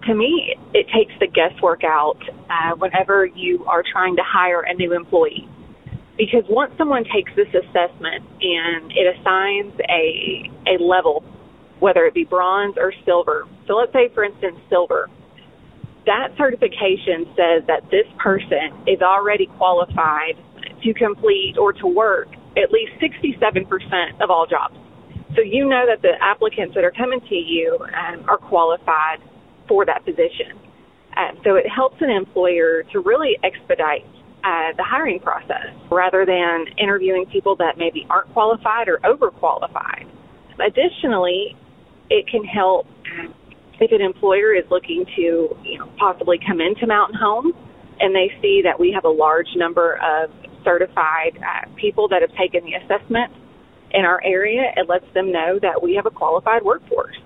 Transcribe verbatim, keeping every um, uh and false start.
to me, it takes the guesswork out uh, whenever you are trying to hire a new employee. Because once someone takes this assessment and it assigns a a level, whether it be bronze or silver, so let's say, for instance, silver, that certification says that this person is already qualified to complete or to work at least sixty-seven percent of all jobs. So you know that the applicants that are coming to you um, are qualified for that position. Uh, so it helps an employer to really expedite uh, the hiring process rather than interviewing people that maybe aren't qualified or overqualified. Additionally, it can help um, if an employer is looking to, you know, possibly come into Mountain Home and they see that we have a large number of certified uh, people that have taken the assessment in our area. It lets them know that we have a qualified workforce.